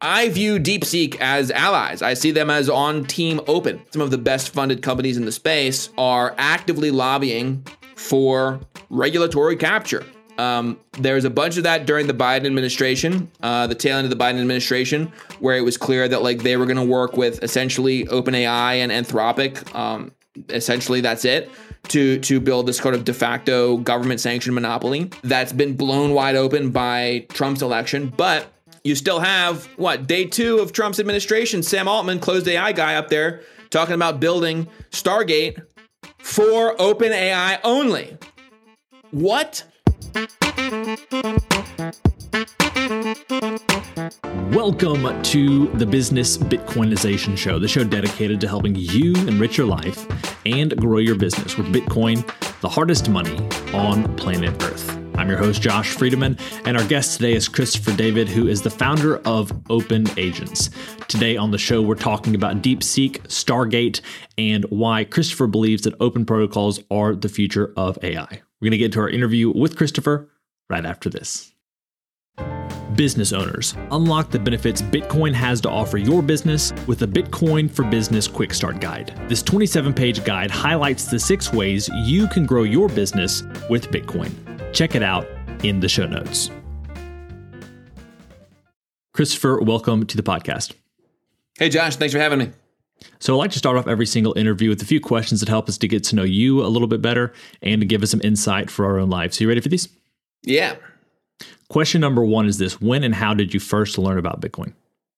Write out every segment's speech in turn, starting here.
I view DeepSeek as allies. I see them as on Team Open. Some of the best funded companies in the space are actively lobbying for regulatory capture. There's a bunch of that during the Biden administration, the tail end of the Biden administration, where it was clear that like they were going to work with essentially OpenAI and Anthropic. Essentially, that's it to build this kind of de facto government sanctioned monopoly that's been blown wide open by Trump's election. But you still have day 2 of Trump's administration, Sam Altman, closed AI guy up there talking about building Stargate for OpenAI only. What? Welcome to the Business Bitcoinization Show, the show dedicated to helping you enrich your life and grow your business with Bitcoin, the hardest money on planet Earth. I'm your host, Josh Friedemann, and our guest today is Christopher David, who is the founder of OpenAgents. Today on the show, we're talking about DeepSeek, Stargate, and why Christopher believes that open protocols are the future of AI. We're going to get to our interview with Christopher right after this. Business owners, unlock the benefits Bitcoin has to offer your business with the Bitcoin for Business Quick Start Guide. This 27-page guide highlights the 6 ways you can grow your business with Bitcoin. Check it out in the show notes. Christopher, welcome to the podcast. Hey, Josh, thanks for having me. So I like to start off every single interview with a few questions that help us to get to know you a little bit better and to give us some insight for our own lives. So you ready for these? Yeah. Question number 1 is this: when and how did you first learn about Bitcoin?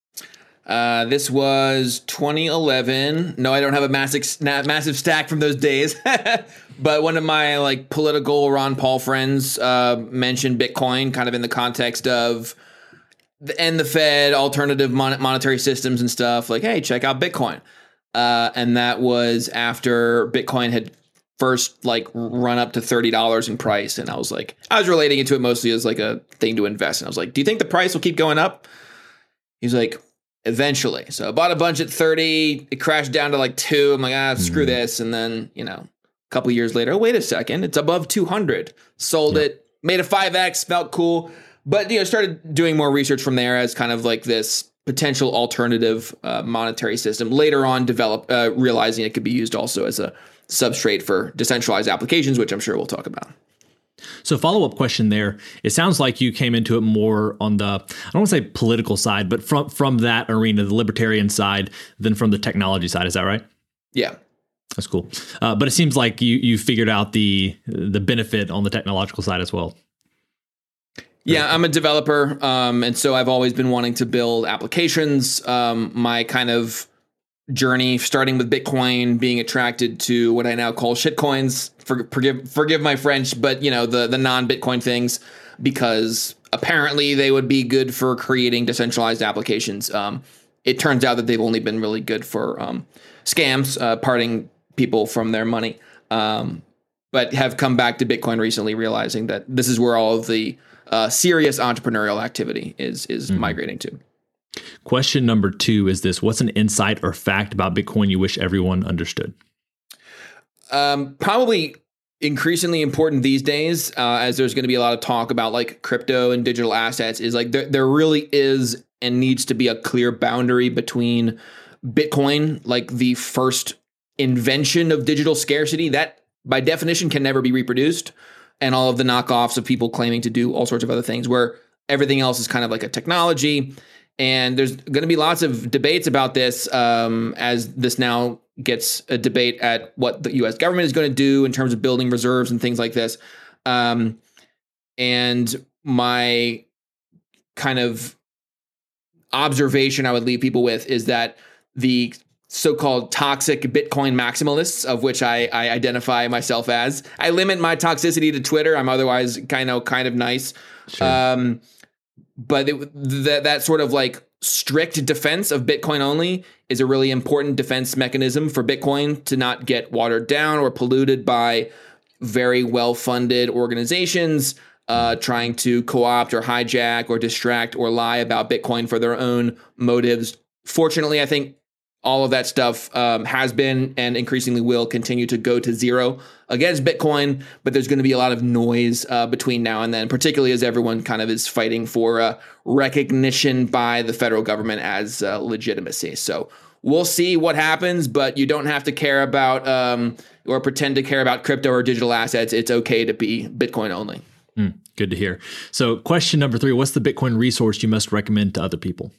This was 2011. No, I don't have a massive stack from those days. But one of my political Ron Paul friends mentioned Bitcoin kind of in the context of the Fed, alternative monetary systems and stuff. Like, hey, check out Bitcoin. And that was after Bitcoin had first run up to $30 in price. And I was relating it to it mostly as a thing to invest. And I was like, do you think the price will keep going up? He's like, eventually. So I bought a bunch at 30. It crashed down to 2. I'm like, screw this. And then, a couple years later, oh, wait a second, it's above 200. Sold it, made a 5X, felt cool. But, started doing more research from there as kind of this potential alternative monetary system. Later on, realizing it could be used also as a substrate for decentralized applications, which I'm sure we'll talk about. So follow-up question there. It sounds like you came into it more on the, I don't want to say political side, but from that arena, the libertarian side, than from the technology side. Is that right? Yeah. That's cool. But it seems like you figured out the benefit on the technological side as well. Yeah, I'm a developer. And so I've always been wanting to build applications. My kind of journey, starting with Bitcoin, being attracted to what I now call shitcoins. Forgive my French, but the non-Bitcoin things, because apparently they would be good for creating decentralized applications. It turns out that they've only been really good for scams, parting people from their money. But have come back to Bitcoin recently, realizing that this is where all of the serious entrepreneurial activity is migrating to. Question number 2 is this: what's an insight or fact about Bitcoin you wish everyone understood? Probably increasingly important these days, as there's going to be a lot of talk about crypto and digital assets, is there really is and needs to be a clear boundary between Bitcoin, the first invention of digital scarcity that by definition can never be reproduced, and all of the knockoffs of people claiming to do all sorts of other things, where everything else is kind of a technology. And there's going to be lots of debates about this as this now gets a debate at what the U.S. government is going to do in terms of building reserves and things like this. And my kind of observation I would leave people with is that the so-called toxic Bitcoin maximalists, of which I identify myself as, I limit my toxicity to Twitter. I'm otherwise kind of nice. Sure. But that sort of strict defense of Bitcoin only is a really important defense mechanism for Bitcoin to not get watered down or polluted by very well-funded organizations trying to co-opt or hijack or distract or lie about Bitcoin for their own motives. Fortunately, I think all of that stuff has been and increasingly will continue to go to zero against Bitcoin. But there's going to be a lot of noise between now and then, particularly as everyone kind of is fighting for recognition by the federal government as legitimacy. So we'll see what happens, but you don't have to care about or pretend to care about crypto or digital assets. It's okay to be Bitcoin only. Good to hear. So question number 3, what's the Bitcoin resource you must recommend to other people?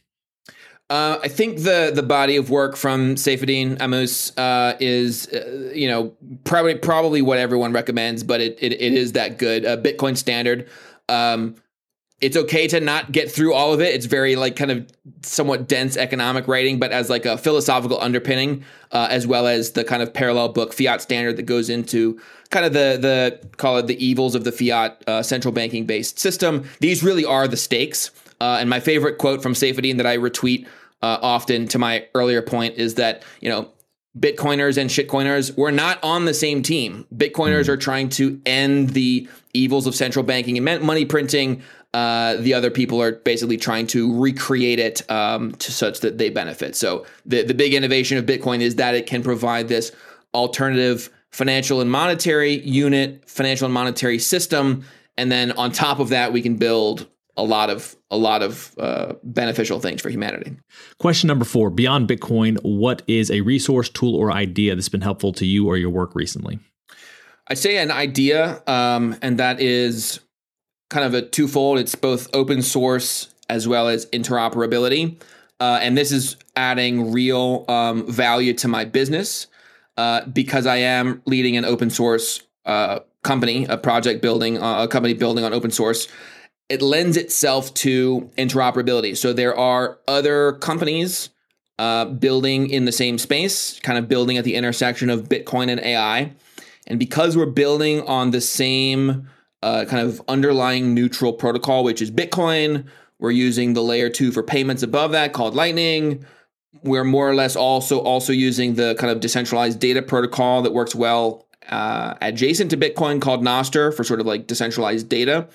I think the body of work from Saifedean Ammous is probably what everyone recommends, but it is that good. Bitcoin Standard. It's okay to not get through all of it. It's very like kind of somewhat dense economic writing, but as like a philosophical underpinning, as well as the kind of parallel book Fiat Standard that goes into kind of the call it the evils of the fiat central banking based system. These really are the stakes. And my favorite quote from Saifedean that I retweet often to my earlier point is that, Bitcoiners and shitcoiners, we're not on the same team. Bitcoiners are trying to end the evils of central banking and money printing. The other people are basically trying to recreate it to such that they benefit. So the big innovation of Bitcoin is that it can provide this alternative financial and monetary unit, financial and monetary system. And then on top of that, we can build a lot of beneficial things for humanity. Question number 4, beyond Bitcoin, what is a resource, tool, or idea that's been helpful to you or your work recently? I'd say an idea, and that is kind of a twofold. It's both open source as well as interoperability. And this is adding real value to my business because I am leading an open source company, a company building on open source. It lends itself to interoperability. So there are other companies building in the same space, kind of building at the intersection of Bitcoin and AI. And because we're building on the same kind of underlying neutral protocol, which is Bitcoin, we're using the layer 2 for payments above that called Lightning. We're more or less also using the kind of decentralized data protocol that works well adjacent to Bitcoin called Nostr for sort of like decentralized data.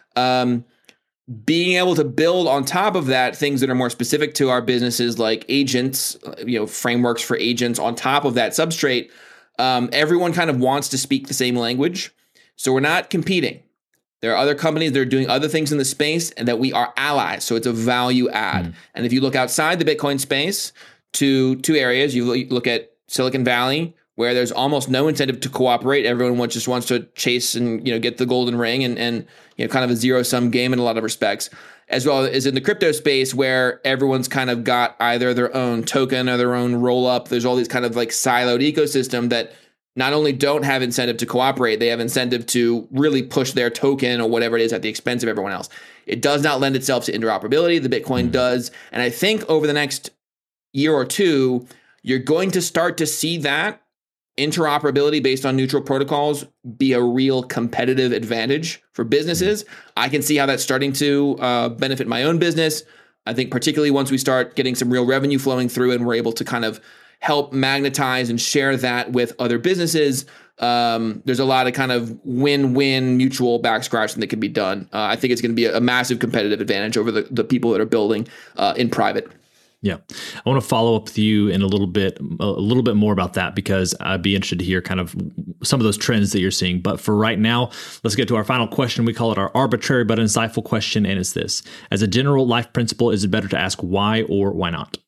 Being able to build on top of that things that are more specific to our businesses, like agents, frameworks for agents on top of that substrate. Everyone kind of wants to speak the same language. So we're not competing. There are other companies that are doing other things in the space and that we are allies. So it's a value add. And if you look outside the Bitcoin space to two areas, you look at Silicon Valley, where there's almost no incentive to cooperate. Everyone just wants to chase and get the golden ring and kind of a zero-sum game in a lot of respects, as well as in the crypto space where everyone's kind of got either their own token or their own roll-up. There's all these kind of like siloed ecosystem that not only don't have incentive to cooperate, they have incentive to really push their token or whatever it is at the expense of everyone else. It does not lend itself to interoperability. The Bitcoin does. And I think over the next year or two, you're going to start to see that interoperability based on neutral protocols be a real competitive advantage for businesses. I can see how that's starting to benefit my own business. I think particularly once we start getting some real revenue flowing through and we're able to kind of help magnetize and share that with other businesses, there's a lot of kind of win-win mutual back scratching that can be done. I think it's going to be a massive competitive advantage over the people that are building in private. Yeah. I want to follow up with you in a little bit more about that, because I'd be interested to hear kind of some of those trends that you're seeing. But for right now, let's get to our final question. We call it our arbitrary but insightful question. And it's this: as a general life principle, is it better to ask why or why not?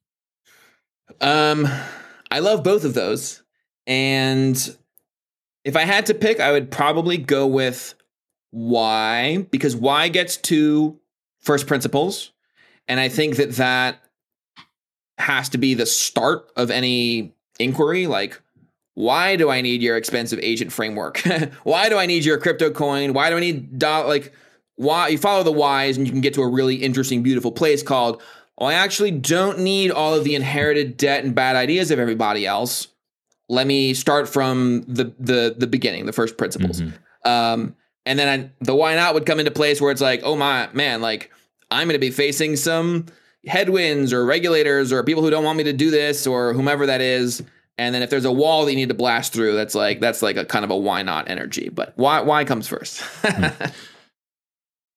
I love both of those. And if I had to pick, I would probably go with why, because why gets to first principles. And I think that has to be the start of any inquiry. Like, why do I need your expensive agent framework? Why do I need your crypto coin? Why do I need why? You follow the whys and you can get to a really interesting, beautiful place called, I actually don't need all of the inherited debt and bad ideas of everybody else. Let me start from the beginning, the first principles. And then the why not would come into place where it's like, oh my man, like I'm going to be facing some headwinds or regulators or people who don't want me to do this or whomever that is. And then if there's a wall that you need to blast through, that's like a kind of a why not energy. But why comes first?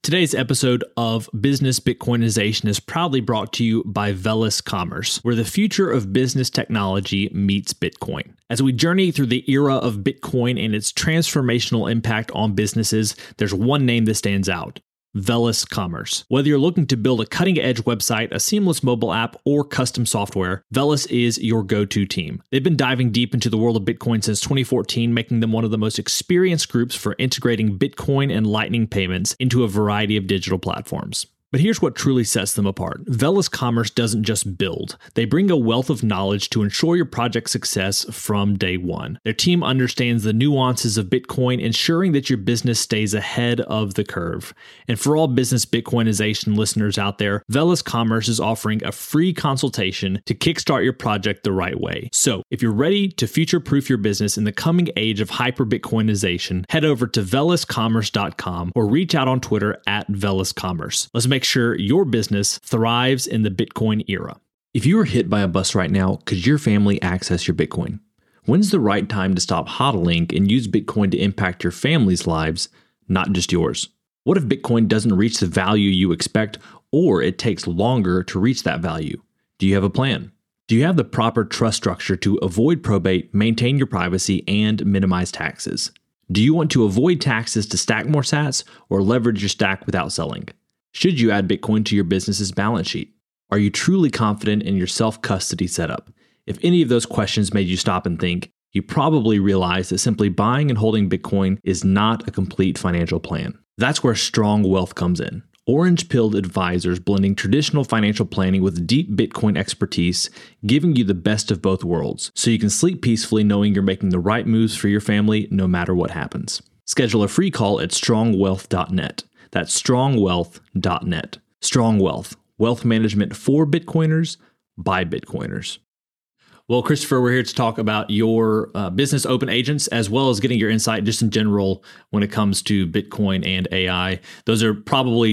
Today's episode of Business Bitcoinization is proudly brought to you by Velis Commerce, where the future of business technology meets Bitcoin. As we journey through the era of Bitcoin and its transformational impact on businesses, there's one name that stands out: Velis Commerce. Whether you're looking to build a cutting-edge website, a seamless mobile app, or custom software, Velis is your go-to team. They've been diving deep into the world of Bitcoin since 2014, making them one of the most experienced groups for integrating Bitcoin and Lightning payments into a variety of digital platforms. But here's what truly sets them apart. Velis Commerce doesn't just build. They bring a wealth of knowledge to ensure your project's success from day one. Their team understands the nuances of Bitcoin, ensuring that your business stays ahead of the curve. And for all Business Bitcoinization listeners out there, Velis Commerce is offering a free consultation to kickstart your project the right way. So if you're ready to future-proof your business in the coming age of hyper-Bitcoinization, head over to veliscommerce.com or reach out on Twitter at veliscommerce. Let's make sure your business thrives in the Bitcoin era. If you were hit by a bus right now, could your family access your Bitcoin? When's the right time to stop hodling and use Bitcoin to impact your family's lives, not just yours? What if Bitcoin doesn't reach the value you expect, or it takes longer to reach that value? Do you have a plan? Do you have the proper trust structure to avoid probate, maintain your privacy, and minimize taxes? Do you want to avoid taxes to stack more sats or leverage your stack without selling? Should you add Bitcoin to your business's balance sheet? Are you truly confident in your self-custody setup? If any of those questions made you stop and think, you probably realize that simply buying and holding Bitcoin is not a complete financial plan. That's where Strong Wealth comes in. Orange-pilled advisors blending traditional financial planning with deep Bitcoin expertise, giving you the best of both worlds, so you can sleep peacefully knowing you're making the right moves for your family no matter what happens. Schedule a free call at strongwealth.net. That's strongwealth.net. Strong Wealth, wealth management for Bitcoiners by Bitcoiners. Well, Christopher, we're here to talk about your business Open Agents, as well as getting your insight just in general when it comes to Bitcoin and AI. Those are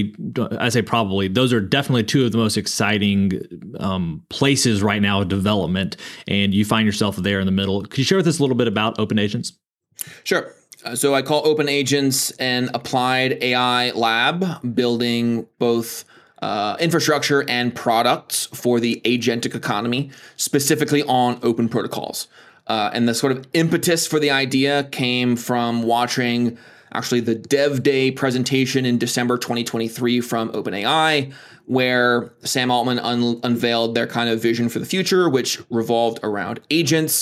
those are definitely two of the most exciting places right now of development, and you find yourself there in the middle. Could you share with us a little bit about Open Agents? Sure. So I call Open Agents an applied AI lab, building both infrastructure and products for the agentic economy, specifically on open protocols. And the sort of impetus for the idea came from watching actually the Dev Day presentation in December 2023 from OpenAI, where Sam Altman unveiled their kind of vision for the future, which revolved around agents.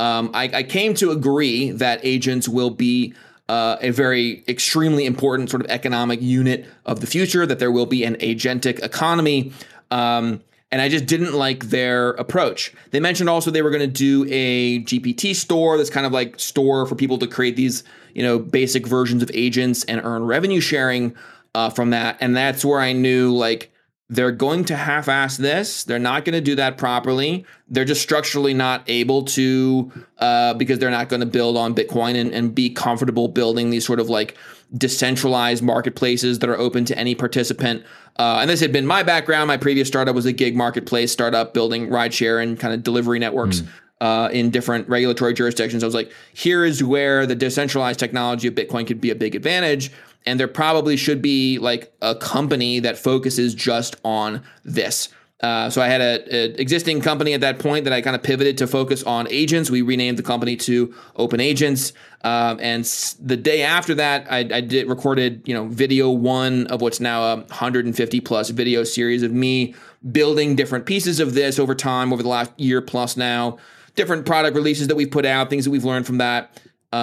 I came to agree that agents will be a very extremely important sort of economic unit of the future, that there will be an agentic economy. And I just didn't like their approach. They mentioned also they were going to do a GPT store, this kind of like store for people to create these, basic versions of agents and earn revenue sharing from that. And that's where I knew, like, they're going to half-ass this. They're not going to do that properly. They're just structurally not able to, because they're not going to build on Bitcoin and be comfortable building these sort of like decentralized marketplaces that are open to any participant. And this had been my background. My previous startup was a gig marketplace startup building rideshare and kind of delivery networks in different regulatory jurisdictions. I was like, here is where the decentralized technology of Bitcoin could be a big advantage. And there probably should be like a company that focuses just on this. So I had an existing company at that point that I kind of pivoted to focus on agents. We renamed the company to Open Agents. And the day after that, I recorded, video one of what's now a 150 plus video series of me building different pieces of this over time, over the last year plus now, different product releases that we've put out, things that we've learned from that.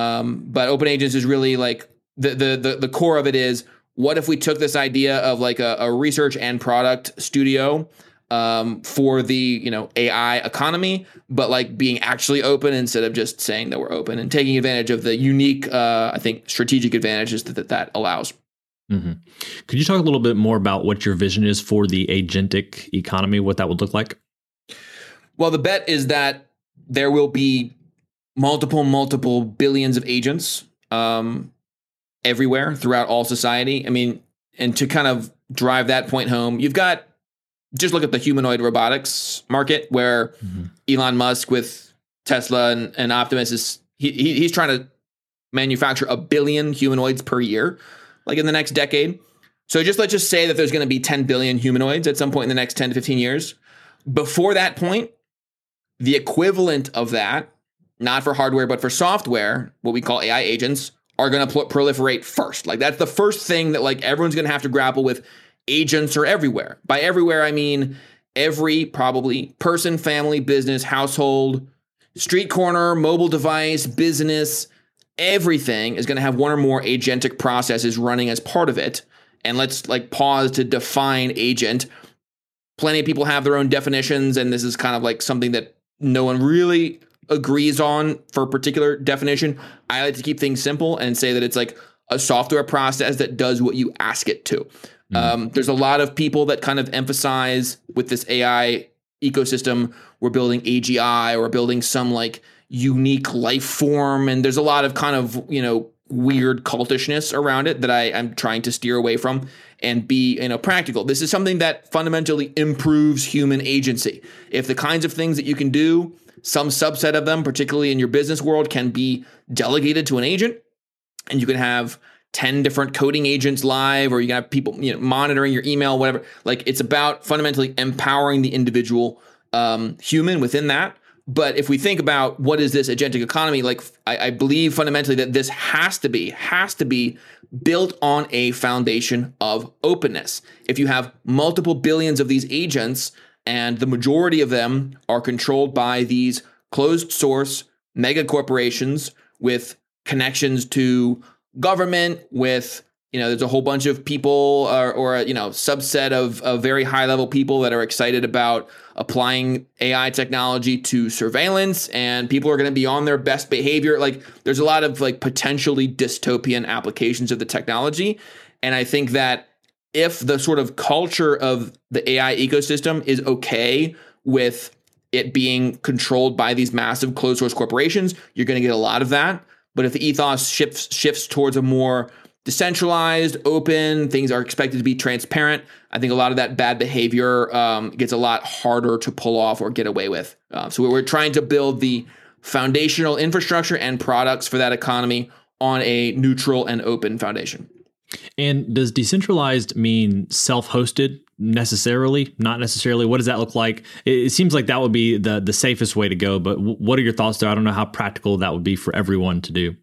But Open Agents is really like, the core of it is, what if we took this idea of like a research and product studio for the AI economy, but like being actually open instead of just saying that we're open, and taking advantage of the unique, I think, strategic advantages that allows. Mm-hmm. Could you talk a little bit more about what your vision is for the agentic economy, what that would look like? Well, the bet is that there will be multiple billions of agents everywhere throughout all society. I mean, and to kind of drive that point home, you've got, just look at the humanoid robotics market, where Elon Musk with Tesla and Optimus is, he's trying to manufacture 1 billion humanoids per year, like in the next decade. So let's just say that there's going to be 10 billion humanoids at some point in the next 10 to 15 years. Before that point, the equivalent of that, not for hardware, but for software, what we call AI agents, are going to proliferate first. Like that's the first thing that like everyone's going to have to grapple with. Agents are everywhere. By everywhere, I mean every probably person, family, business, household, street corner, mobile device, business, everything is going to have one or more agentic processes running as part of it. And let's like pause to define agent. Plenty of people have their own definitions, and this is kind of like something that no one really agrees on for a particular definition. I like to keep things simple and say that it's like a software process that does what you ask it to. There's a lot of people that kind of emphasize with this AI ecosystem, we're building AGI or building some like unique life form. And there's a lot of kind of, weird cultishness around it that I'm trying to steer away from and be, practical. This is something that fundamentally improves human agency. If the kinds of things that you can do, some subset of them, particularly in your business world, can be delegated to an agent, and you can have 10 different coding agents live, or you can have people monitoring your email, whatever. Like it's about fundamentally empowering the individual human within that. But if we think about what is this agentic economy, like I believe fundamentally that this has to be built on a foundation of openness. If you have multiple billions of these agents and the majority of them are controlled by these closed source mega corporations with connections to government, with there's a whole bunch of people or a subset of very high level people that are excited about applying AI technology to surveillance, and people are going to be on their best behavior. Like there's a lot of like potentially dystopian applications of the technology. And I think that if the sort of culture of the AI ecosystem is okay with it being controlled by these massive closed source corporations, you're going to get a lot of that. But if the ethos shifts towards a more decentralized, open, things are expected to be transparent, I think a lot of that bad behavior gets a lot harder to pull off or get away with. So we're trying to build the foundational infrastructure and products for that economy on a neutral and open foundation. And does decentralized mean self-hosted necessarily? Not necessarily. What does that look like? It seems like that would be the safest way to go, but what are your thoughts there? I don't know how practical that would be for everyone to do.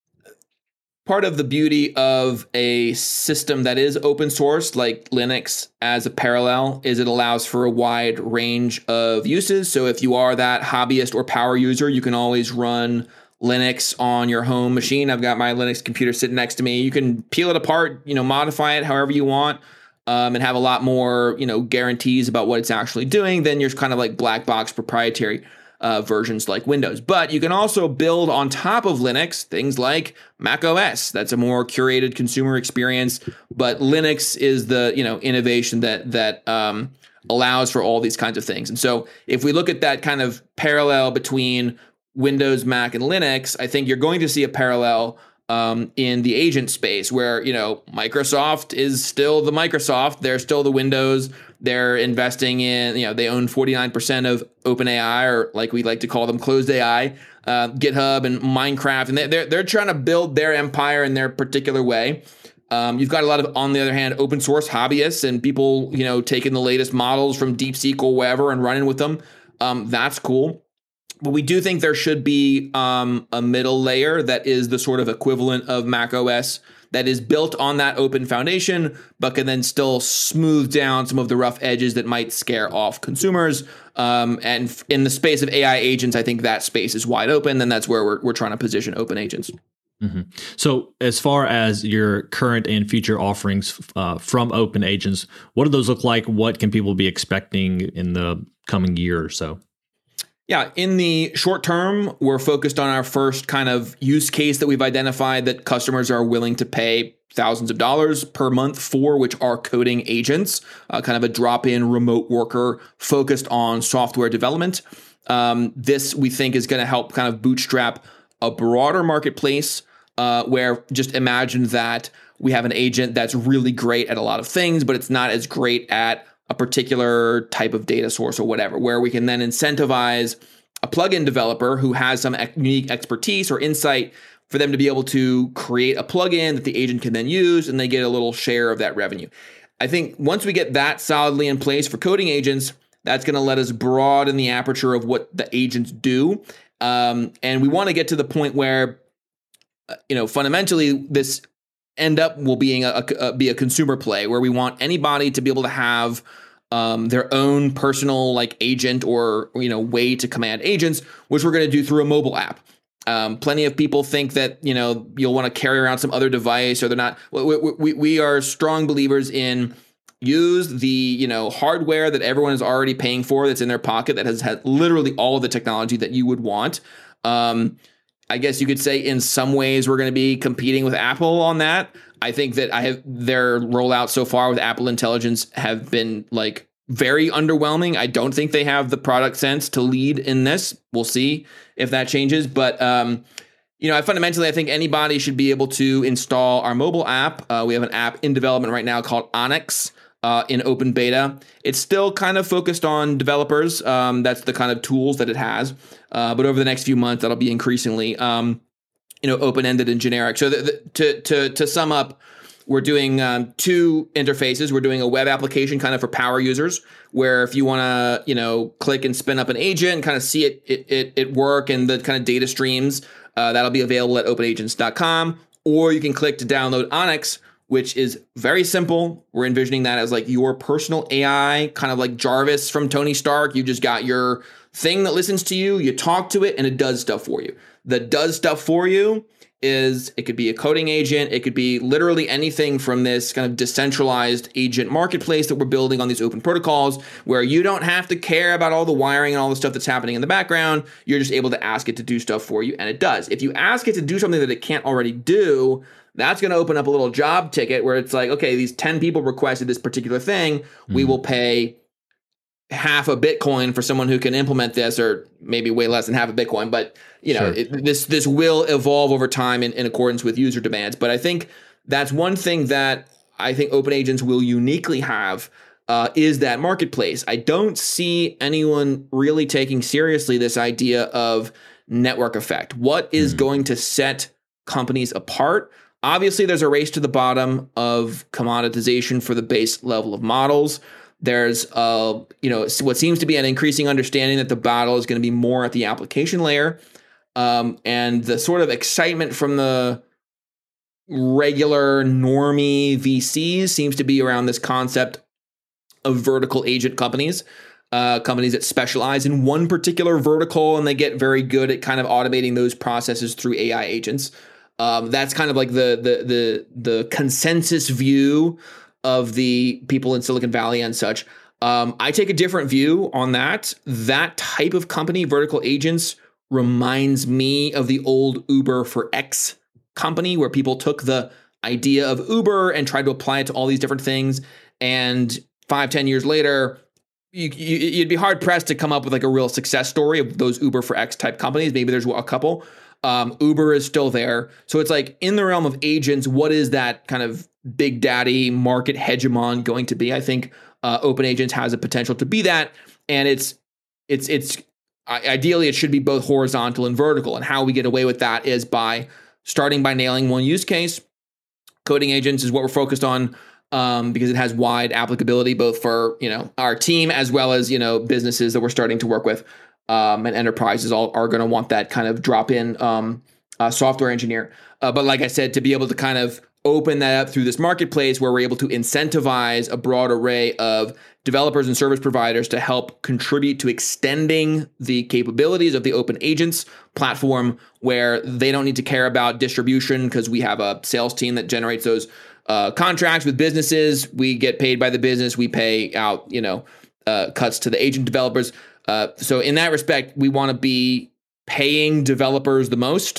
Part of the beauty of a system that is open source, like Linux as a parallel, is it allows for a wide range of uses. So if you are that hobbyist or power user, you can always run Linux on your home machine. I've got my Linux computer sitting next to me. You can peel it apart, modify it however you want, and have a lot more, guarantees about what it's actually doing than your kind of like black box proprietary versions like Windows. But you can also build on top of Linux things like Mac OS. That's a more curated consumer experience. But Linux is the innovation that allows for all these kinds of things. And so if we look at that kind of parallel between Windows, Mac, and Linux, I think you're going to see a parallel in the agent space where, Microsoft is still the Microsoft. They're still the Windows. They're investing in, they own 49% of OpenAI, or like we like to call them, closed AI, GitHub and Minecraft. And they're trying to build their empire in their particular way. You've got a lot of, on the other hand, open source hobbyists and people, taking the latest models from DeepSeek or wherever and running with them. That's cool. But we do think there should be a middle layer that is the sort of equivalent of Mac OS that is built on that open foundation, but can then still smooth down some of the rough edges that might scare off consumers. And in the space of AI agents, I think that space is wide open, and that's where we're trying to position open agents. Mm-hmm. So as far as your current and future offerings from open agents, what do those look like? What can people be expecting in the coming year or so? Yeah, in the short term, we're focused on our first kind of use case that we've identified that customers are willing to pay thousands of dollars per month for, which are coding agents, kind of a drop-in remote worker focused on software development. This, we think, is going to help kind of bootstrap a broader marketplace where just imagine that we have an agent that's really great at a lot of things, but it's not as great at a particular type of data source or whatever, where we can then incentivize a plugin developer who has some unique expertise or insight for them to be able to create a plugin that the agent can then use, and they get a little share of that revenue. I think once we get that solidly in place for coding agents, that's going to let us broaden the aperture of what the agents do. And we want to get to the point where, fundamentally this end up will be a consumer play where we want anybody to be able to have their own personal like agent or way to command agents, which we're going to do through a mobile app. Plenty of people think that you'll want to carry around some other device, or they're not. We are strong believers in use the hardware that everyone is already paying for, that's in their pocket, that has had literally all of the technology that you would want. I guess you could say in some ways we're going to be competing with Apple on that. I think that their rollout so far with Apple Intelligence have been like very underwhelming. I don't think they have the product sense to lead in this. We'll see if that changes. But, I think anybody should be able to install our mobile app. We have an app in development right now called Onyx in open beta. It's still kind of focused on developers. That's the kind of tools that it has. But over the next few months, that'll be increasingly, open-ended and generic. So to sum up, we're doing two interfaces. We're doing a web application kind of for power users, where if you want to, click and spin up an agent and kind of see it work and the kind of data streams, that'll be available at openagents.com. Or you can click to download Onyx, which is very simple. We're envisioning that as like your personal AI, kind of like Jarvis from Tony Stark. You just got your thing that listens to you, you talk to it, and it does stuff for you. The does stuff for you is, it could be a coding agent. It could be literally anything from this kind of decentralized agent marketplace that we're building on these open protocols, where you don't have to care about all the wiring and all the stuff that's happening in the background. You're just able to ask it to do stuff for you, and it does. If you ask it to do something that it can't already do, that's going to open up a little job ticket where it's like, okay, these 10 people requested this particular thing. We will pay half a Bitcoin for someone who can implement this, or maybe way less than half a Bitcoin. But Sure. This will evolve over time in accordance with user demands. But I think that's one thing that I think Open Agents will uniquely have, is that marketplace. I don't see anyone really taking seriously this idea of network effect. What is going to set companies apart? Obviously, there's a race to the bottom of commoditization for the base level of models. There's what seems to be an increasing understanding that the battle is going to be more at the application layer. And the sort of excitement from the regular normie VCs seems to be around this concept of vertical agent companies, companies that specialize in one particular vertical, and they get very good at kind of automating those processes through AI agents. That's kind of like the consensus view of the people in Silicon Valley and such. I take a different view on that. That type of company, vertical agents, reminds me of the old Uber for X company, where people took the idea of Uber and tried to apply it to all these different things. And 5-10 years later, you'd be hard pressed to come up with like a real success story of those Uber for X type companies. Maybe there's a couple. Uber is still there. So it's like, in the realm of agents, what is that kind of big daddy market hegemon going to be? I think Open Agents has a potential to be that. And it's ideally, it should be both horizontal and vertical. And how we get away with that is by starting by nailing one use case. Coding agents is what we're focused on, because it has wide applicability, both for our team as well as businesses that we're starting to work with, and enterprises all are going to want that kind of drop-in software engineer. But like I said, to be able to kind of open that up through this marketplace, where we're able to incentivize a broad array of developers and service providers to help contribute to extending the capabilities of the Open Agents platform, where they don't need to care about distribution, because we have a sales team that generates those contracts with businesses. We get paid by the business. We pay out, cuts to the agent developers. So in that respect, we want to be paying developers the most.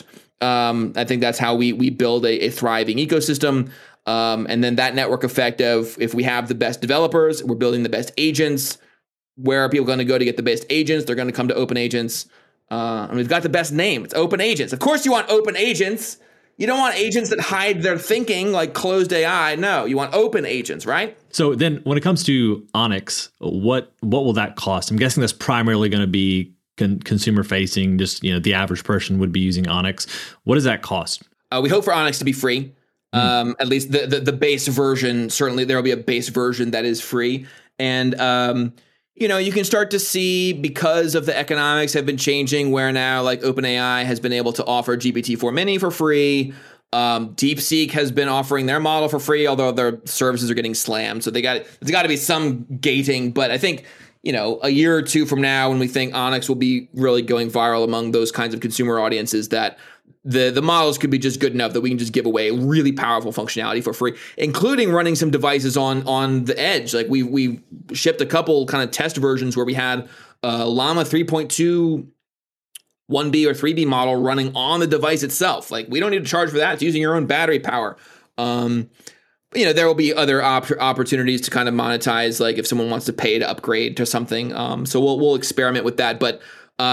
I think that's how we build a thriving ecosystem. And then that network effect of, if we have the best developers, we're building the best agents. Where are people going to go to get the best agents? They're going to come to Open Agents. And we've got the best name. It's Open Agents. Of course you want Open Agents. You don't want agents that hide their thinking like closed AI. No, you want open agents, right? So then when it comes to Onyx, what will that cost? I'm guessing that's primarily going to be consumer facing, just the average person would be using Onyx. What does that cost? We hope for Onyx to be free. At least the base version. Certainly, there will be a base version that is free, and you can start to see, because of the economics have been changing, where now like OpenAI has been able to offer GPT-4 Mini for free. DeepSeek has been offering their model for free, although their services are getting slammed. So there's got to be some gating. But I think, a year or two from now, when we think Onyx will be really going viral among those kinds of consumer audiences, that the models could be just good enough that we can just give away really powerful functionality for free, including running some devices on the edge. Like we shipped a couple kind of test versions where we had Llama 3.2 1B or 3B model running on the device itself. Like, we don't need to charge for that. It's using your own battery power. There will be other opportunities to kind of monetize, like if someone wants to pay to upgrade to something. So we'll experiment with that. But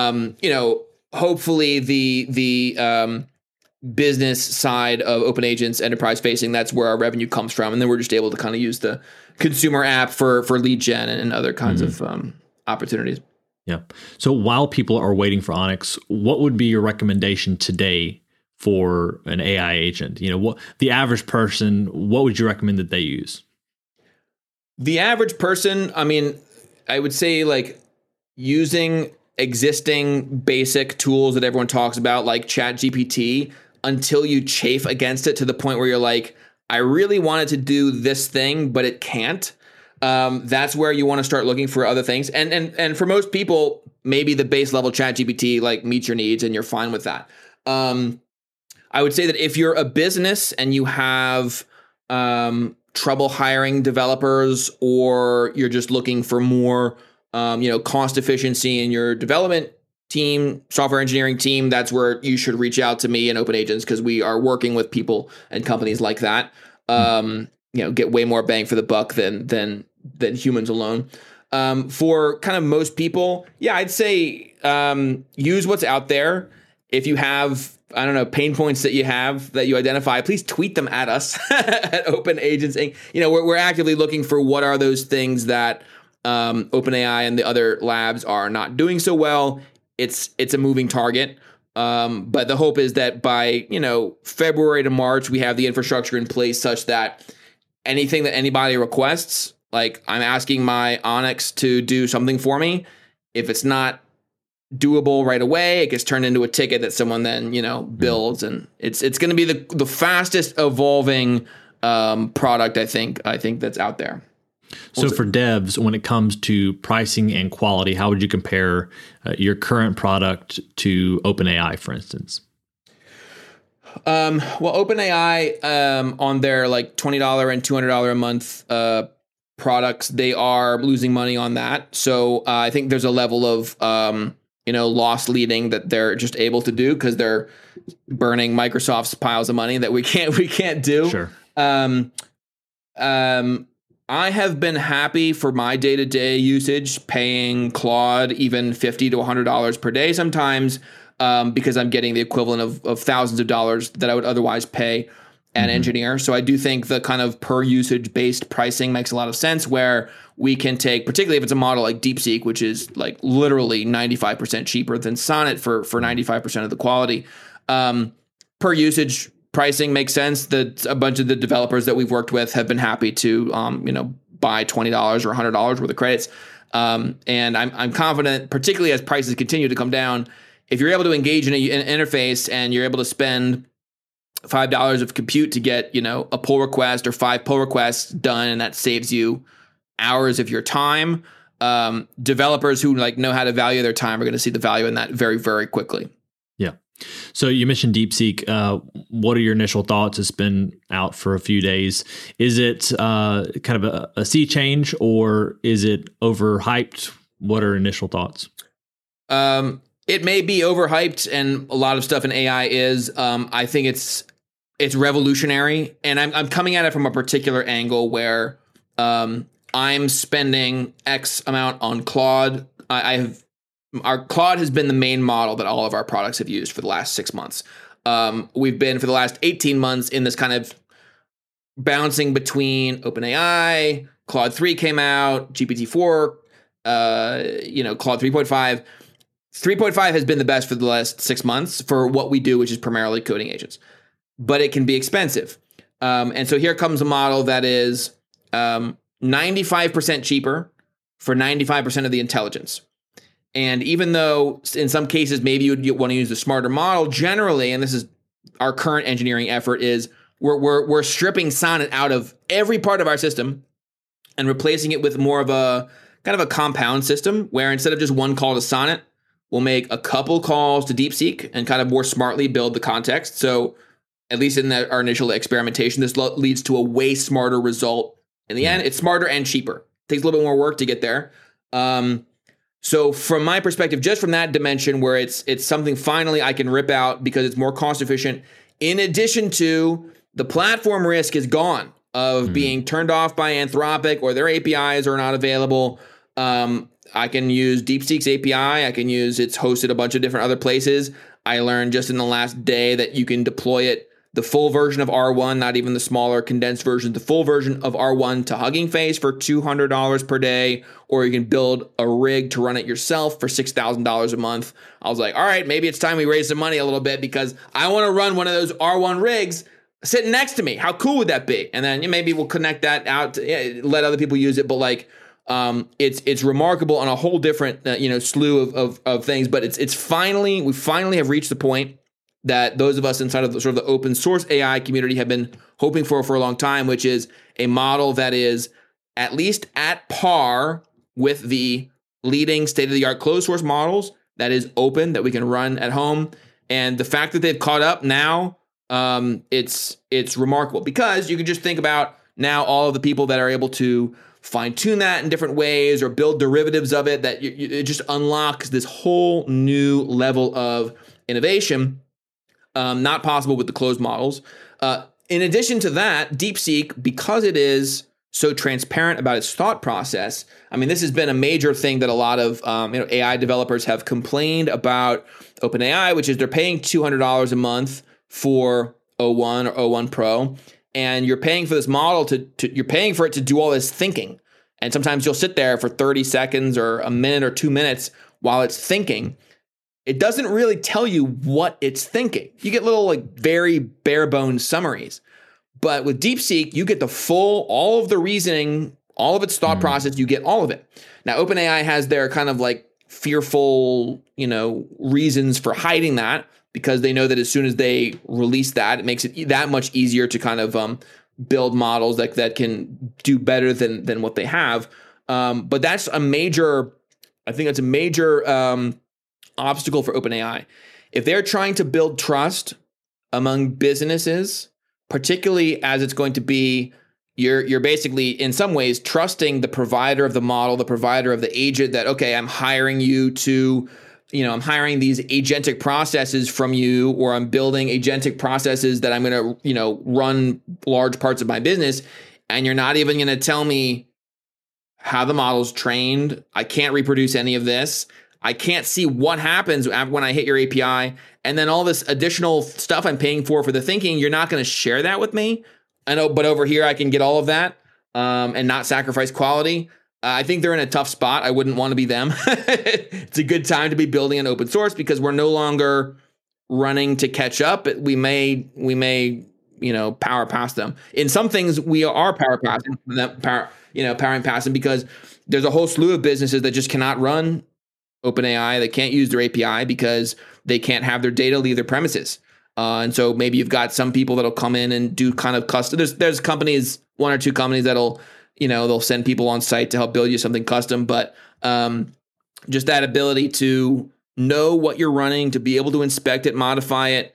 hopefully the business side of OpenAgents, enterprise facing, that's where our revenue comes from, and then we're just able to kind of use the consumer app for lead gen and other kinds of opportunities. Yeah. So while people are waiting for Onyx, what would be your recommendation today for an AI agent? What the average person, what would you recommend that they use? The average person, I would say like using existing basic tools that everyone talks about, like ChatGPT, until you chafe against it to the point where you're like, I really wanted to do this thing, but it can't. That's where you want to start looking for other things. And for most people, maybe the base level ChatGPT like meets your needs and you're fine with that. I would say that if you're a business and you have trouble hiring developers, or you're just looking for more cost efficiency in your development team, software engineering team, that's where you should reach out to me and OpenAgents, because we are working with people and companies like that. Get way more bang for the buck than humans alone. For kind of most people, I'd say use what's out there. If you have, pain points that you have that you identify, please tweet them at us at OpenAgents Inc. We're actively looking for what are those things that OpenAI and the other labs are not doing so well. It's a moving target. But the hope is that by, February to March, we have the infrastructure in place such that anything that anybody requests, like I'm asking my Onyx to do something for me, if it's not doable right away, it gets turned into a ticket that someone then, builds. And it's going to be the fastest evolving product, I think that's out there. So for devs, when it comes to pricing and quality, how would you compare your current product to OpenAI, for instance? Well, OpenAI, on their like $20 and $200 a month products, they are losing money on that. So I think there's a level of loss leading that they're just able to do because they're burning Microsoft's piles of money that we can't do. Sure. I have been happy for my day-to-day usage paying Claude even $50 to $100 per day sometimes, because I'm getting the equivalent of thousands of dollars that I would otherwise pay an engineer. So I do think the kind of per usage based pricing makes a lot of sense, where we can take, particularly if it's a model like DeepSeek, which is like literally 95% cheaper than Sonnet for 95% of the quality. Per usage pricing makes sense. That a bunch of the developers that we've worked with have been happy to buy $20 or $100 worth of credits. And I'm confident, particularly as prices continue to come down, if you're able to engage in an interface and you're able to spend $5 of compute to get, a pull request or 5 pull requests done, and that saves you hours of your time, developers who know how to value their time are going to see the value in that very, very quickly. Yeah. So you mentioned DeepSeek. What are your initial thoughts? It's been out for a few days. Is it kind of a sea change, or is it overhyped? What are initial thoughts? It may be overhyped, and a lot of stuff in AI is. I think it's revolutionary, and I'm coming at it from a particular angle where I'm spending X amount on Claude. Our Claude has been the main model that all of our products have used for the last 6 months. We've been for the last 18 months in this kind of bouncing between OpenAI, Claude 3 came out, GPT-4, Claude 3.5. 3.5 has been the best for the last 6 months for what we do, which is primarily coding agents. But it can be expensive. And so here comes a model that is 95% cheaper for 95% of the intelligence. And even though in some cases maybe you would want to use a smarter model, generally, and this is our current engineering effort, is we're stripping Sonnet out of every part of our system and replacing it with more of a kind of a compound system where instead of just one call to Sonnet, we'll make a couple calls to DeepSeek and kind of more smartly build the context. So at least in our initial experimentation, this leads to a way smarter result. In the end, it's smarter and cheaper. Takes a little bit more work to get there. So from my perspective, just from that dimension where it's something finally I can rip out because it's more cost efficient, in addition to the platform risk is gone of being turned off by Anthropic or their APIs are not available. I can use DeepSeek's API. I can use it's hosted a bunch of different other places. I learned just in the last day that you can deploy it, the full version of R1, not even the smaller condensed version, the full version of R1 to Hugging Face for $200 per day, or you can build a rig to run it yourself for $6,000 a month. I was like, all right, maybe it's time we raise some money a little bit because I want to run one of those R1 rigs sitting next to me. How cool would that be? And then maybe we'll connect that out to let other people use it. But like, it's remarkable on a whole different slew of things. But we finally have reached the point that those of us inside of the sort of the open source AI community have been hoping for a long time, which is a model that is at least at par with the leading state-of-the-art closed source models, that is open, that we can run at home. And the fact that they've caught up now, it's remarkable because you can just think about now all of the people that are able to fine-tune that in different ways or build derivatives of it, that it just unlocks this whole new level of innovation. Not possible with the closed models. In addition to that, DeepSeek, because it is so transparent about its thought process, I mean, this has been a major thing that a lot of AI developers have complained about OpenAI, which is they're paying $200 a month for O1 or O1 Pro, and you're paying for this model you're paying for it to do all this thinking. And sometimes you'll sit there for 30 seconds or a minute or 2 minutes while it's thinking. It doesn't really tell you what it's thinking. You get little like very bare bones summaries. But with DeepSeek, you get the full, all of the reasoning, all of its thought process, you get all of it. Now, OpenAI has their kind of like fearful, reasons for hiding that because they know that as soon as they release that, it makes it that much easier to kind of build models that can do better than what they have. But that's a major obstacle for OpenAI. If they're trying to build trust among businesses, particularly as it's going to be, you're basically in some ways trusting the provider of the model, the provider of the agent that, okay, I'm hiring you to, I'm hiring these agentic processes from you, or I'm building agentic processes that I'm going to, run large parts of my business. And you're not even going to tell me how the model's trained. I can't reproduce any of this. I can't see what happens when I hit your API. And then all this additional stuff I'm paying for the thinking, you're not going to share that with me. I know, but over here I can get all of that and not sacrifice quality. I think they're in a tough spot. I wouldn't want to be them. It's a good time to be building an open source because we're no longer running to catch up. We may power past them. In some things we are powering past them because there's a whole slew of businesses that just cannot run OpenAI. They can't use their API because they can't have their data leave their premises. And so maybe you've got some people that'll come in and do kind of custom. There's companies, one or two companies that'll, they'll send people on site to help build you something custom. But just that ability to know what you're running, to be able to inspect it, modify it.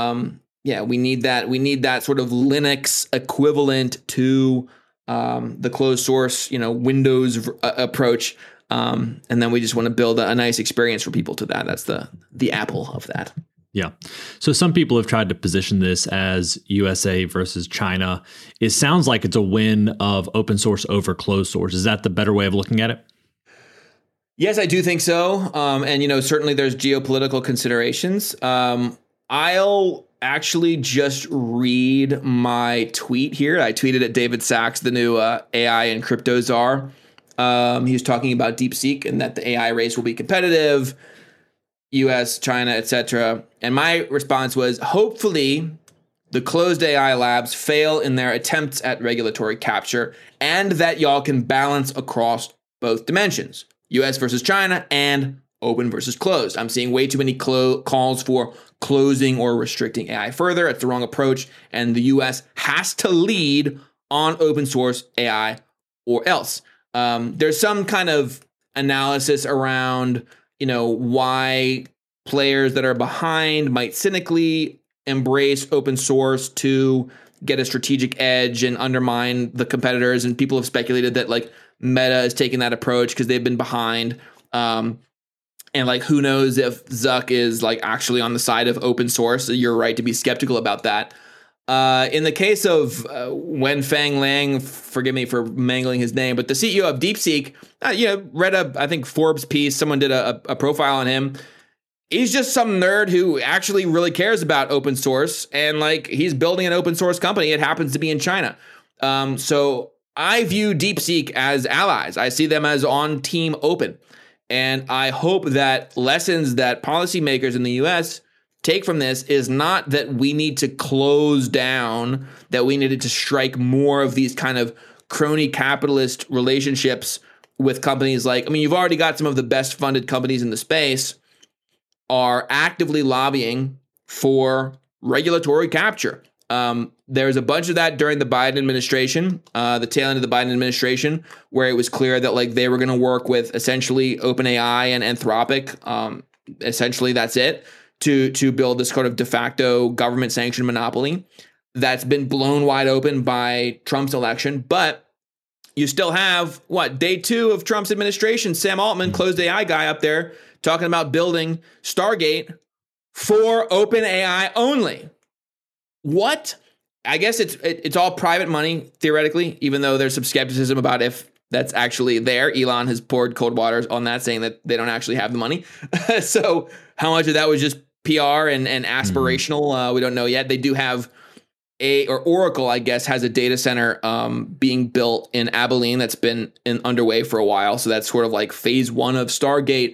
We need that. We need that sort of Linux equivalent to the closed source, Windows approach. And then we just want to build a nice experience for people to that. That's the Apple of that. Yeah. So some people have tried to position this as USA versus China. It sounds like it's a win of open source over closed source. Is that the better way of looking at it? Yes, I do think so. And, certainly there's geopolitical considerations. I'll actually just read my tweet here. I tweeted at David Sachs, the new AI and crypto czar. He was talking about DeepSeek and that the AI race will be competitive. US, China, etc. And my response was, hopefully the closed AI labs fail in their attempts at regulatory capture, and that y'all can balance across both dimensions, US versus China and open versus closed. I'm seeing way too many calls for closing or restricting AI further. It's the wrong approach, and the US has to lead on open source AI or else. There's some kind of analysis around, why players that are behind might cynically embrace open source to get a strategic edge and undermine the competitors. And people have speculated that like Meta is taking that approach because they've been behind. And like, who knows if Zuck is like actually on the side of open source. So you're right to be skeptical about that. In the case of Wenfeng Liang, forgive me for mangling his name, but the CEO of DeepSeek, read I think Forbes piece. Someone did a profile on him. He's just some nerd who actually really cares about open source, and like he's building an open source company. It happens to be in China. So I view DeepSeek as allies. I see them as on team open. And I hope that lessons that policymakers in the US take from this is not that we need to close down, that we needed to strike more of these kind of crony capitalist relationships with companies like, you've already got some of the best funded companies in the space are actively lobbying for regulatory capture. There's a bunch of that during the Biden administration, the tail end of the Biden administration, where it was clear that like they were going to work with essentially OpenAI and Anthropic. Essentially, that's it to build this kind of de facto government sanctioned monopoly that's been blown wide open by Trump's election. But you still have day 2 of Trump's administration, Sam Altman, closed AI guy up there talking about building Stargate for OpenAI only. What? I guess it's all private money, theoretically, even though there's some skepticism about if that's actually there. Elon has poured cold waters on that, saying that they don't actually have the money. So how much of that was just PR and aspirational? We don't know yet. They do have Oracle, I guess, has a data center being built in Abilene that's been underway for a while. So that's sort of like phase 1 of Stargate.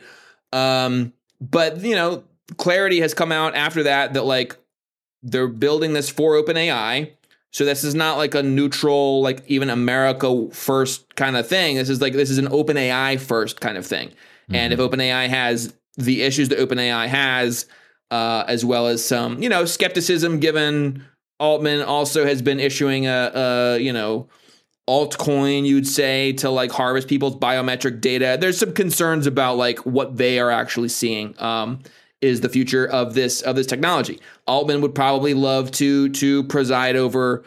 But, clarity has come out after that like they're building this for OpenAI. So this is not like a neutral, like even America first kind of thing. This is an OpenAI first kind of thing. Mm-hmm. And if OpenAI has the issues that OpenAI has, as well as some, skepticism given Altman also has been issuing a altcoin, you'd say, to like harvest people's biometric data. There's some concerns about like what they are actually seeing is the future of this technology. Altman would probably love to preside over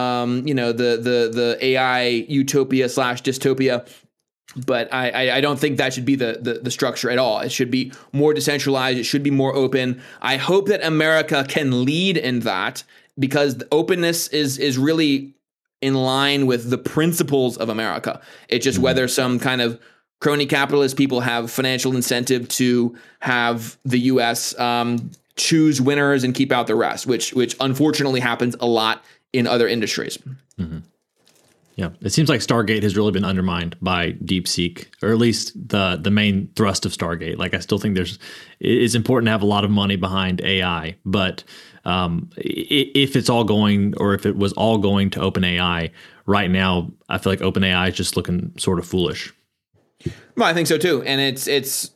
the AI utopia / dystopia. But I don't think that should be the structure at all. It should be more decentralized. It should be more open. I hope that America can lead in that, because the openness is really in line with the principles of America. It's just whether some kind of crony capitalist people have financial incentive to have the U.S. Choose winners and keep out the rest, which unfortunately happens a lot in other industries. Mm-hmm. Yeah, it seems like Stargate has really been undermined by DeepSeek, or at least the main thrust of Stargate. Like, I still think it's important to have a lot of money behind AI, but if it's all going, or if it was all going to OpenAI right now, I feel like OpenAI is just looking sort of foolish. Well, I think so too, and it's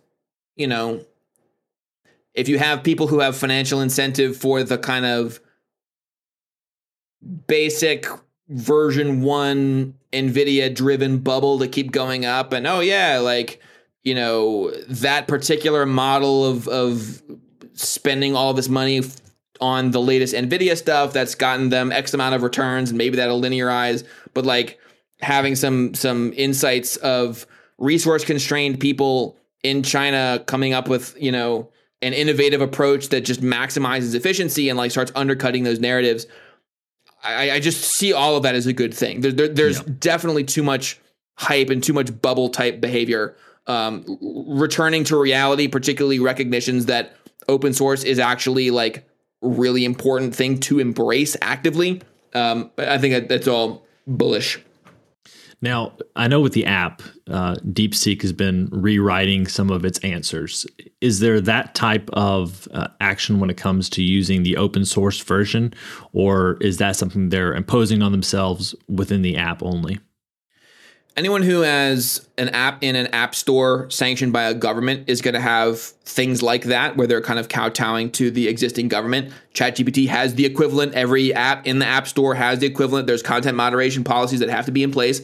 if you have people who have financial incentive for the kind of basic version 1 NVIDIA driven bubble to keep going up, and that particular model of spending all this money on the latest NVIDIA stuff that's gotten them X amount of returns, and maybe that'll linearize, but like having some insights of resource constrained people in China coming up with, an innovative approach that just maximizes efficiency and like starts undercutting those narratives. I just see all of that as a good thing. There's definitely too much hype and too much bubble type behavior. Returning to reality, particularly recognitions that open source is actually like really important thing to embrace actively. I think that's all bullish. Now, I know with the app, DeepSeek has been rewriting some of its answers. Is there that type of action when it comes to using the open source version, or is that something they're imposing on themselves within the app only? Anyone who has an app in an app store sanctioned by a government is going to have things like that, where they're kind of kowtowing to the existing government. ChatGPT has the equivalent. Every app in the app store has the equivalent. There's content moderation policies that have to be in place.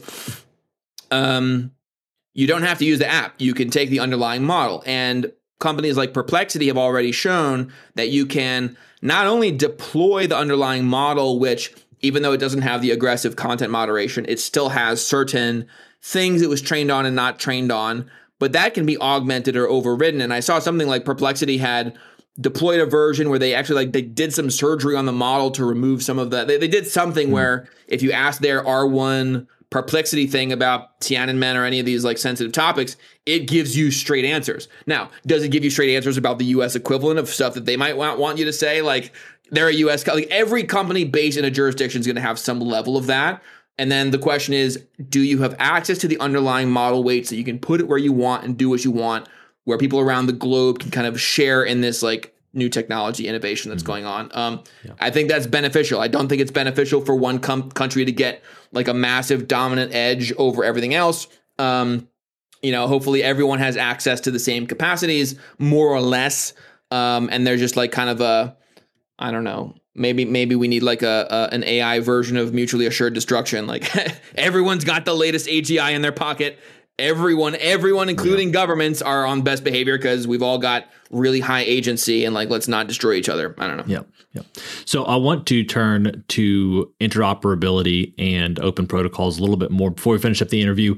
You don't have to use the app. You can take the underlying model. And companies like Perplexity have already shown that you can not only deploy the underlying model, which even though it doesn't have the aggressive content moderation, it still has certain things it was trained on and not trained on, but that can be augmented or overridden. And I saw something like Perplexity had deployed a version where they actually they did some surgery on the model to remove some of the, they did something where if you ask their R1 Perplexity thing about Tiananmen or any of these sensitive topics, it gives you straight answers. Now, does it give you straight answers about the US equivalent of stuff that they might want you to say? They're a US, every company based in a jurisdiction is going to have some level of that. And then the question is, do you have access to the underlying model weights so you can put it where you want and do what you want, where people around the globe can kind of share in this new technology innovation that's going on? I think that's beneficial. I don't think it's beneficial for one country to get a massive dominant edge over everything else. Hopefully everyone has access to the same capacities, more or less. And they're just kind of a, I don't know. Maybe we need an AI version of mutually assured destruction. Everyone's got the latest AGI in their pocket. Everyone, including governments, are on best behavior because we've all got really high agency and let's not destroy each other. I don't know. Yeah. So I want to turn to interoperability and open protocols a little bit more before we finish up the interview.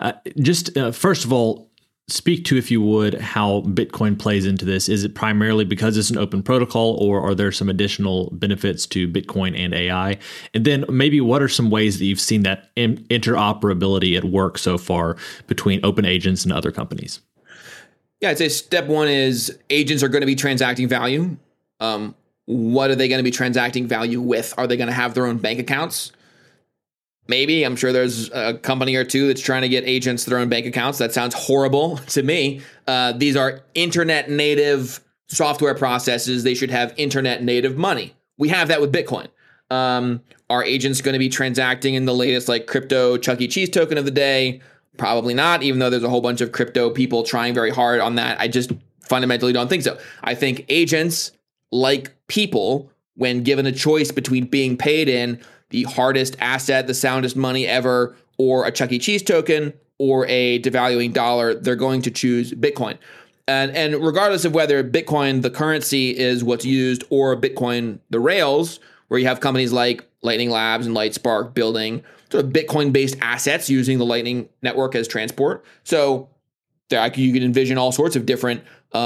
First of all, speak to, if you would, how Bitcoin plays into this. Is it primarily because it's an open protocol, or are there some additional benefits to Bitcoin and AI? And then maybe what are some ways that you've seen that interoperability at work so far between open agents and other companies? Yeah, I'd say step one is agents are going to be transacting value. What are they going to be transacting value with? Are they going to have their own bank accounts? Maybe. I'm sure there's a company or two that's trying to get agents their own bank accounts. That sounds horrible to me. These are internet native software processes. They should have internet native money. We have that with Bitcoin. Are agents going to be transacting in the latest crypto Chuck E. Cheese token of the day? Probably not, even though there's a whole bunch of crypto people trying very hard on that. I just fundamentally don't think so. I think agents, like people, when given a choice between being paid in the hardest asset, the soundest money ever, or a Chuck E. Cheese token, or a devaluing dollar, they're going to choose Bitcoin. And regardless of whether Bitcoin, the currency, is what's used, or Bitcoin, the rails, where you have companies like Lightning Labs and Lightspark building sort of Bitcoin-based assets using the Lightning Network as transport. So you can envision all sorts of different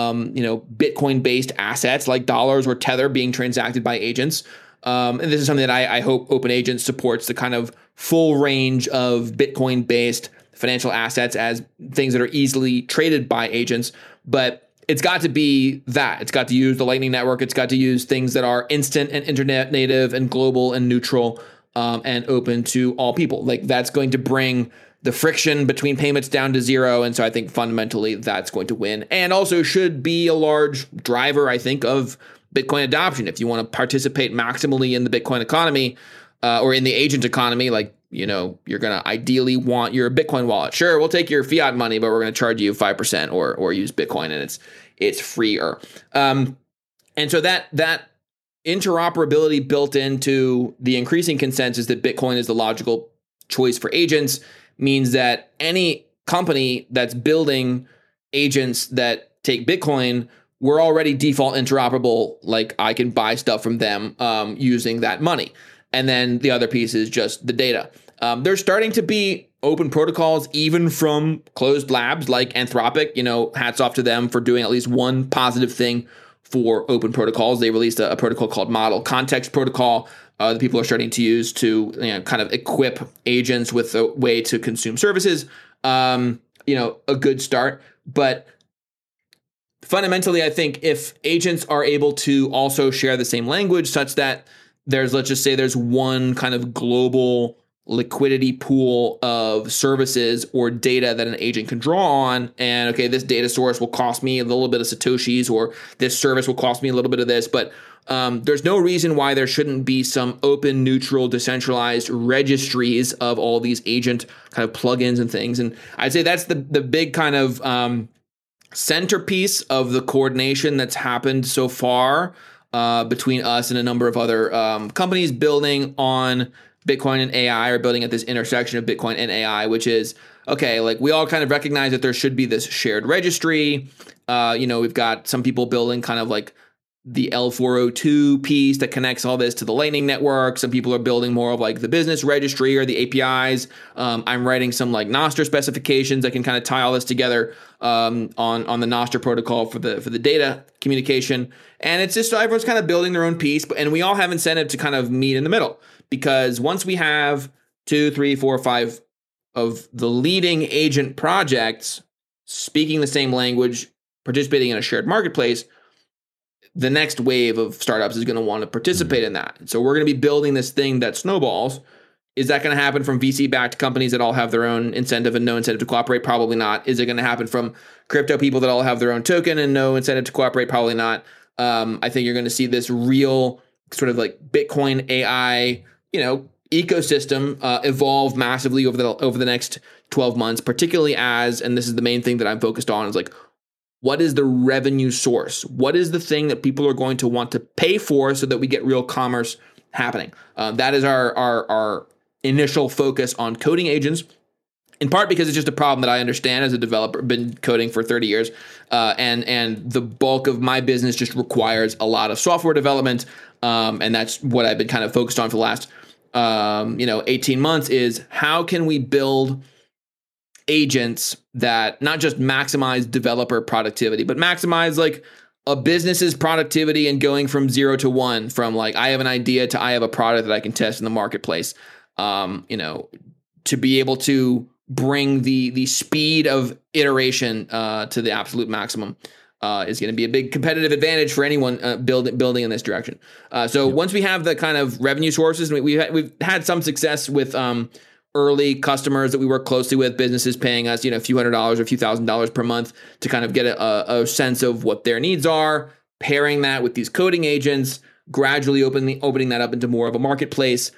Bitcoin-based assets like dollars or Tether being transacted by agents. And this is something that I hope Open Agents supports, the kind of full range of Bitcoin-based financial assets as things that are easily traded by agents. But it's got to be that. It's got to use the Lightning Network. It's got to use things that are instant and internet native and global and neutral and open to all people. That's going to bring the friction between payments down to zero. And so I think fundamentally that's going to win, and also should be a large driver, I think, of Bitcoin adoption. If you want to participate maximally in the Bitcoin economy or in the agent economy, you're going to ideally want your Bitcoin wallet. Sure, we'll take your fiat money, but we're going to charge you 5% or use Bitcoin, and it's freer. And so that interoperability built into the increasing consensus that Bitcoin is the logical choice for agents means that any company that's building agents that take Bitcoin, we're already default interoperable. I can buy stuff from them using that money. And then the other piece is just the data. There's starting to be open protocols, even from closed labs like Anthropic. Hats off to them for doing at least one positive thing for open protocols. They released a protocol called Model Context Protocol that people are starting to use to kind of equip agents with a way to consume services. A good start. But fundamentally, I think if agents are able to also share the same language such that let's just say there's one kind of global liquidity pool of services or data that an agent can draw on. And okay, this data source will cost me a little bit of Satoshis, or this service will cost me a little bit of this. But there's no reason why there shouldn't be some open, neutral, decentralized registries of all these agent kind of plugins and things. And I'd say that's the big kind of centerpiece of the coordination that's happened so far between us and a number of other companies building on Bitcoin and AI, or building at this intersection of Bitcoin and AI, which is, okay, like we all kind of recognize that there should be this shared registry. We've got some people building kind of like the L402 piece that connects all this to the Lightning Network. Some people are building more of like the business registry or the APIs. I'm writing some like Nostr specifications that can kind of tie all this together on the Nostr protocol for the data communication. And it's just everyone's kind of building their own piece, and we all have incentive to kind of meet in the middle, because once we have 2, 3, 4, 5 of the leading agent projects speaking the same language, participating in a shared marketplace, the next wave of startups is going to want to participate in that. So we're going to be building this thing that snowballs. Is that going to happen from VC-backed companies that all have their own incentive and no incentive to cooperate? Probably not. Is it going to happen from crypto people that all have their own token and no incentive to cooperate? Probably not. I think you're going to see this real sort of like Bitcoin AI, ecosystem evolve massively over the next 12 months, particularly as, and this is the main thing that I'm focused on, is like, what is the revenue source? What is the thing that people are going to want to pay for so that we get real commerce happening? That is our initial focus on coding agents, in part because it's just a problem that I understand as a developer, been coding for 30 years, and the bulk of my business just requires a lot of software development, and that's what I've been kind of focused on for the last 18 months, is how can we build agents that not just maximize developer productivity, but maximize like a business's productivity and going from 0 to 1, from like I have an idea to I have a product that I can test in the marketplace. To be able to bring the speed of iteration to the absolute maximum is going to be a big competitive advantage for anyone building in this direction. Once we have the kind of revenue sources, we've had some success with early customers that we work closely with, businesses paying us, a few $100s or a few $1,000s per month to kind of get a sense of what their needs are, pairing that with these coding agents, gradually opening that up into more of a marketplace.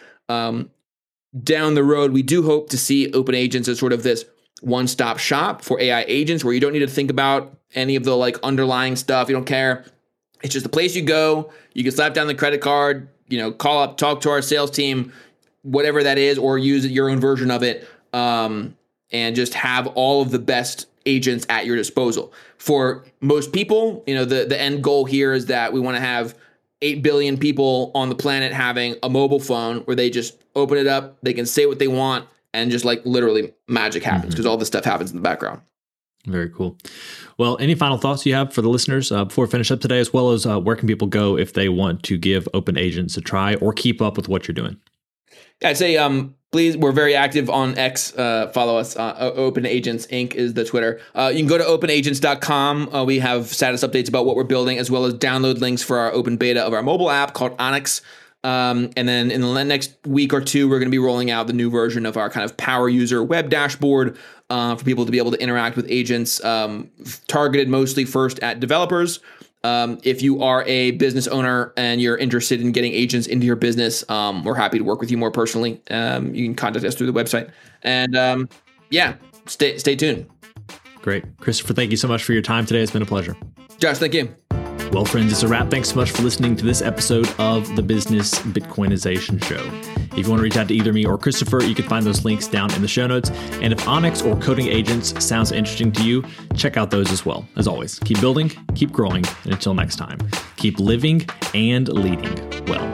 Down the road, we do hope to see open agents as sort of this one-stop shop for AI agents, where you don't need to think about any of the like underlying stuff. You don't care. It's just the place you go. You can slap down the credit card, call up, talk to our sales team, whatever that is, or use your own version of it, and just have all of the best agents at your disposal. For most people, the end goal here is that we want to have 8 billion people on the planet having a mobile phone where they just open it up, they can say what they want, and just like literally magic happens, because all this stuff happens in the background. Very cool. Well, any final thoughts you have for the listeners before we finish up today, as well as where can people go if they want to give open agents a try or keep up with what you're doing? I'd say, please, we're very active on X. Follow us. Open Agents Inc. is the Twitter. You can go to openagents.com. We have status updates about what we're building, as well as download links for our open beta of our mobile app called Onyx. And then in the next week or two, we're going to be rolling out the new version of our kind of power user web dashboard for people to be able to interact with agents, targeted mostly first at developers. If you are a business owner and you're interested in getting agents into your business, we're happy to work with you more personally. You can contact us through the website. And stay tuned. Great. Christopher, thank you so much for your time today. It's been a pleasure. Josh, thank you. Well, friends, it's a wrap. Thanks so much for listening to this episode of the Business Bitcoinization Show. If you want to reach out to either me or Christopher, you can find those links down in the show notes. And if Onyx or coding agents sounds interesting to you, check out those as well. As always, keep building, keep growing, and until next time, keep living and leading well.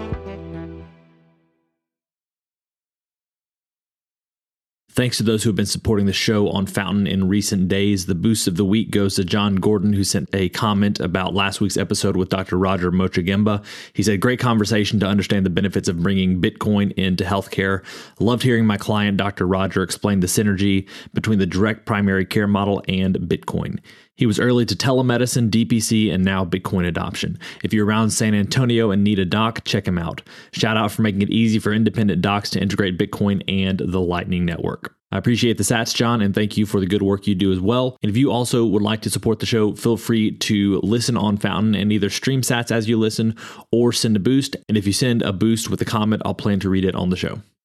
Thanks to those who have been supporting the show on Fountain in recent days. The boost of the week goes to John Gordon, who sent a comment about last week's episode with Dr. Roger Mochagemba. He said, great conversation to understand the benefits of bringing Bitcoin into healthcare. Loved hearing my client, Dr. Roger, explain the synergy between the direct primary care model and Bitcoin. He was early to telemedicine, DPC, and now Bitcoin adoption. If you're around San Antonio and need a doc, check him out. Shout out for making it easy for independent docs to integrate Bitcoin and the Lightning Network. I appreciate the sats, John, and thank you for the good work you do as well. And if you also would like to support the show, feel free to listen on Fountain and either stream sats as you listen or send a boost. And if you send a boost with a comment, I'll plan to read it on the show.